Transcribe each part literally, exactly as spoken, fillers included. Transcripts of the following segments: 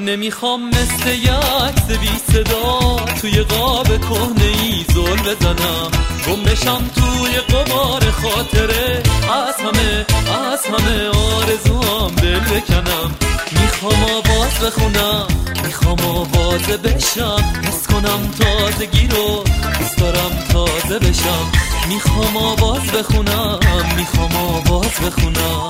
نمیخوام مثل یه عکس بی صدا توی قاب کهنه ای زل بزنم، گم بشم توی قمار خاطره، از همه از همه آرزوام دل بکنم. میخوام آواز بخونم، میخوام آواز بشم، حس کنم تازگی رو، دوست دارم تازه بشم. میخوام آواز بخونم، میخوام آواز بخونم.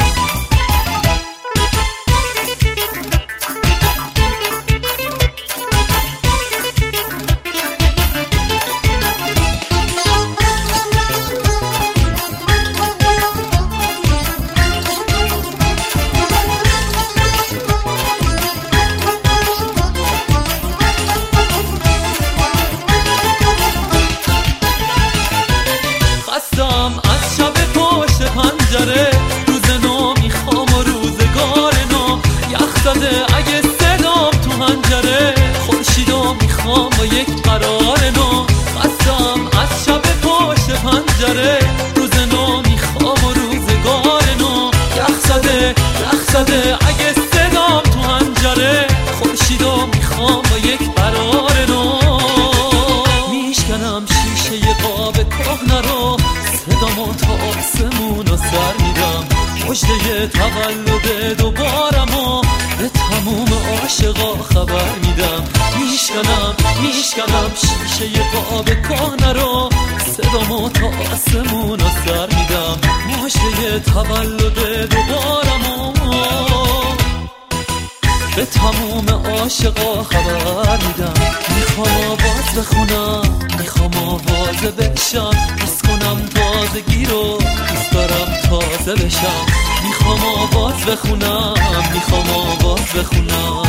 از شب پشت پنجره، روز نو میخوام و روزگار نو، یخ زده اگه صدام تو هنجره، خورشیدو میخوام با یک قرار نو. قصدم از شب پشت پنجره، روز نو میخوام و روزگار نو، یخ زده یخ زده اگه صدام تو هنجره، خورشیدو میخوام با یک قرار نو. میشکنم شیشه قاب کهنه رو، صدامو تا آسمون رو سر میدم، مژده تولد دوبارمو به تموم عاشقا خبر میدم. میشکنم میشکنم شیشه قاب کهنه رو، صدامو تا آسمون رو سر میدم، مژده تولد دوبارمو به تموم عاشقا خبر میدم. میخوام آواز بخونم، میخوام آواز بشم، حس کنم تازگی رو، دوست دارم تازه بشم. میخوام آواز بخونم، میخوام آواز بخونم.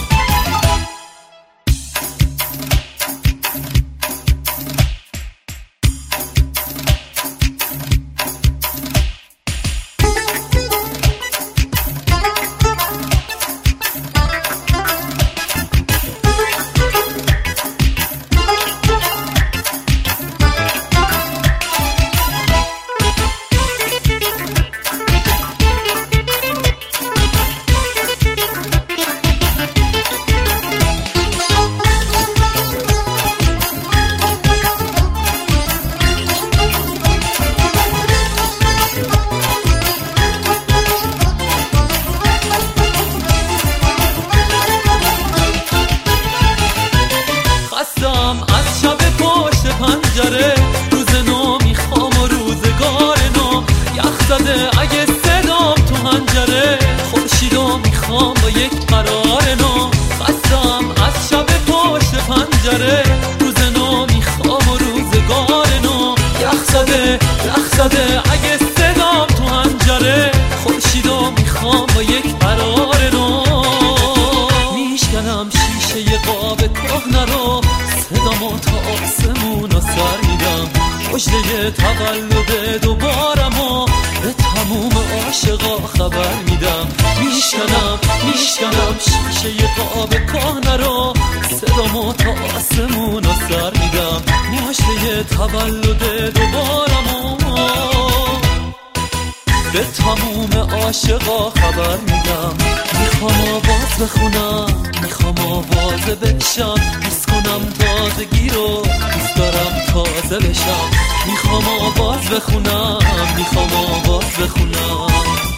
از شب پشت پنجره، روز نو میخوام و روزگار نو، یخ زده اگه صدام تو هنجره، خورشیدو میخوام با یک قرار نو. قصدم از شب پشت پنجره، روز نو میخوام و روزگار نو، یخ زده یخ زده اگه صدام تو هنجره، خورشیدو میخوام با یک قرار نو. میشکنم شیشه قاب کهنه رو، صدامو تا آسمون رو سر میدم، مژده تولد دوبارمو به تموم عاشقا خبر میدم. میشکنم میشکنم شیشه قاب کهنه رو، صدامو تا آسمون رو سر میدم، مژده تولد دوبارمو به تموم عاشقا خبر میدم. میخوام آواز بخونم، میخوام آواز بشم، حس کنم تازگی رو، دوست دارم تازه بشم. میخوام آواز بخونم، میخوام آواز بخونم.